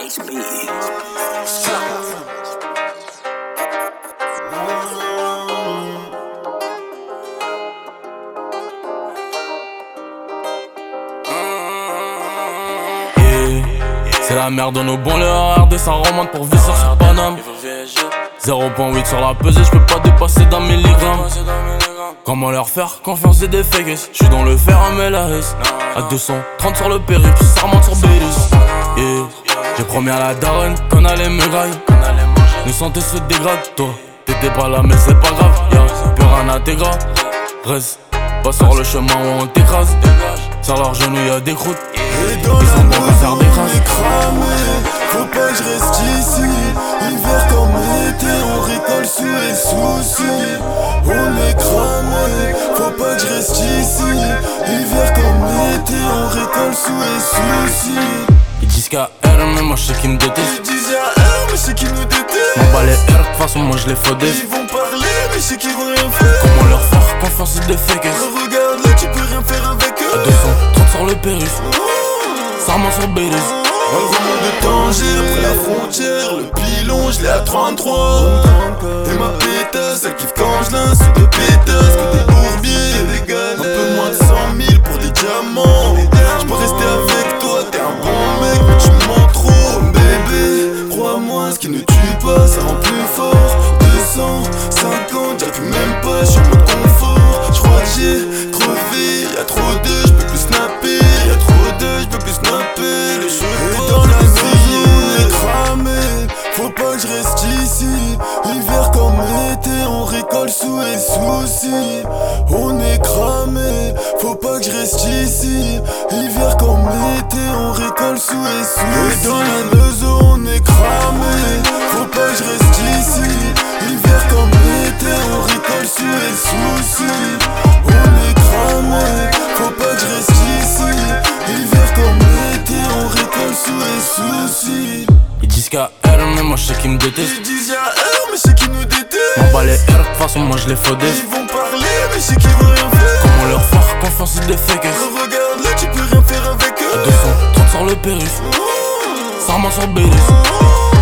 Nice beat. C'est la merde, on au bon le RD, ça remonte pour visser sur Paname. 0.8 sur la pesée, j'peux pas dépasser d'un milligramme. Comment leur faire confiance, c'est des fakes. J'suis dans le fer à Melahes. À 230 sur le périple, ça remonte sur Bélus. J'ai promis à la daronne qu'on allait me grailler. Nos santé se dégrade, toi t'étais pas là mais c'est pas grave. Y'a plus rien à t'égrer. Reste pas sur le chemin où on t'écrase. Sur leurs genoux y'a des croûtes. Et dans la maison on est cramé. Faut pas que je reste ici. Hiver comme été, on récolte sous les soucis. On est cramé. Faut pas que je reste ici. Hiver comme été, on récolte sous les soucis. Ils disent qu'à R mais moi je sais qu'ils me détestent. Ils disent à R mais je sais qu'ils nous détestent. M'en bats les R, de toute façon moi je les faudais. Ils vont parler mais je sais qu'ils vont rien faire. Comment leur faire confiance, c'est des fakes. Regarde là, tu peux rien faire avec eux. À 230 sur le périph', ça remonte sur Bélus. On remonte de Tanger, après la frontière. Le pilon, je l'ai à 33. Et ma pétasse, elle kiffe quand je l'insulte de pétasse. Que des bourbiers, des galères. Un peu moins de 100 000 pour des diamants. J'peux rester avec toi, t'es un bon mec, mais tu mens trop, bébé. Crois-moi, ce qui ne tue pas, ça rend plus fort. 250, j'appuie même pas sur le confort. J'crois que j'ai crevé, y'a trop de, j'peux plus snapper. Y'a trop de, j'peux plus snapper. Les cheveux et dans la vie, on est cramé. Faut pas que je reste ici. Hiver comme été, on récolte sous les soucis. On est cramé. Faut pas que je reste ici. Hiver comme été, on récolte sous les soucis. Et dans la maison, on est cramé. Faut pas que je reste ici. Hiver comme été, on récolte sous les soucis. On est cramé. Faut pas que je reste ici. Hiver comme été, on récolte sous les soucis. Ils disent qu'à R mais moi je sais qu'ils me détestent. Ils disent à R mais je sais qu'ils nous détestent. M'en bats les R, de toute façon moi je les faudais. Ils vont parler mais je sais qu'ils vont rien faire. Comment leur faire confiance, c'est des fakes. Regarde là, tu peux rien faire avec À eux. 230 sur le périph', ça remonte sur Bélus.